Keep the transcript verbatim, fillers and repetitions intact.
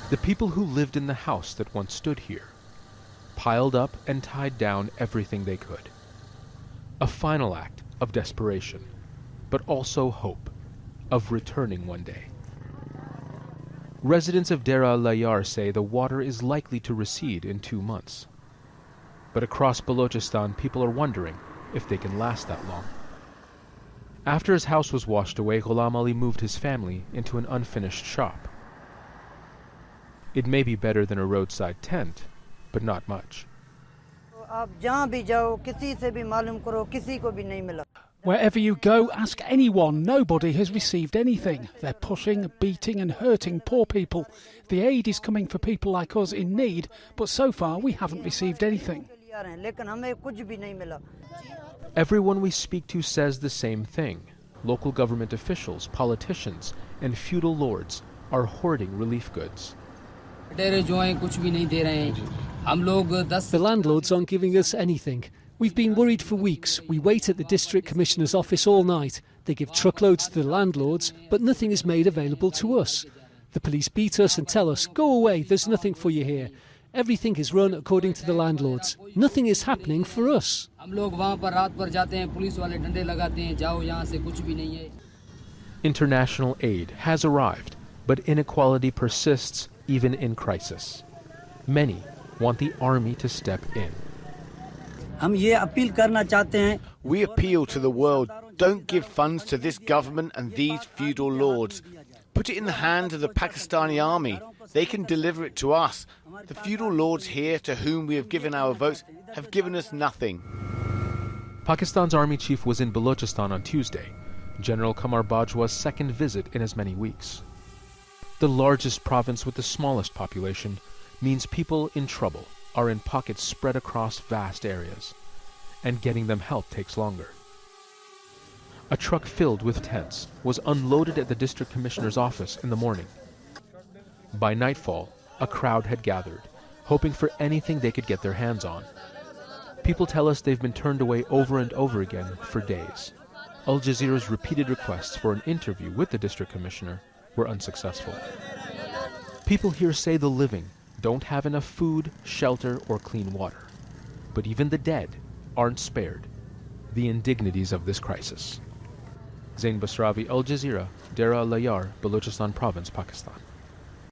The people who lived in the house that once stood here piled up and tied down everything they could. A final act of desperation, but also hope of returning one day. Residents of Deir al-Layar say the water is likely to recede in two months. But across Balochistan, people are wondering if they can last that long. After his house was washed away, Ghulam Ali moved his family into an unfinished shop. It may be better than a roadside tent, but not much. Wherever you go, ask anyone. Nobody has received anything. They're pushing, beating and hurting poor people. The aid is coming for people like us in need, but so far we haven't received anything. Everyone we speak to says the same thing. Local government officials, politicians, and feudal lords are hoarding relief goods. The landlords aren't giving us anything. We've been worried for weeks. We wait at the district commissioner's office all night. They give truckloads to the landlords, but nothing is made available to us. The police beat us and tell us, go away, there's nothing for you here. Everything is run according to the landlords. Nothing is happening for us. International aid has arrived, but inequality persists even in crisis. Many want the army to step in. We appeal to the world, don't give funds to this government and these feudal lords. Put it in the hands of the Pakistani army. They can deliver it to us. The feudal lords here, to whom we have given our votes, have given us nothing. Pakistan's army chief was in Balochistan on Tuesday, General Qamar Bajwa's second visit in as many weeks. The largest province with the smallest population means people in trouble are in pockets spread across vast areas, and getting them help takes longer. A truck filled with tents was unloaded at the district commissioner's office in the morning. By nightfall, a crowd had gathered, hoping for anything they could get their hands on. People tell us they've been turned away over and over again for days. Al Jazeera's repeated requests for an interview with the district commissioner were unsuccessful. People here say the living don't have enough food, shelter, or clean water. But even the dead aren't spared the indignities of this crisis. Zain Basravi, Al Jazeera, Deir al-Layar, Balochistan Province, Pakistan.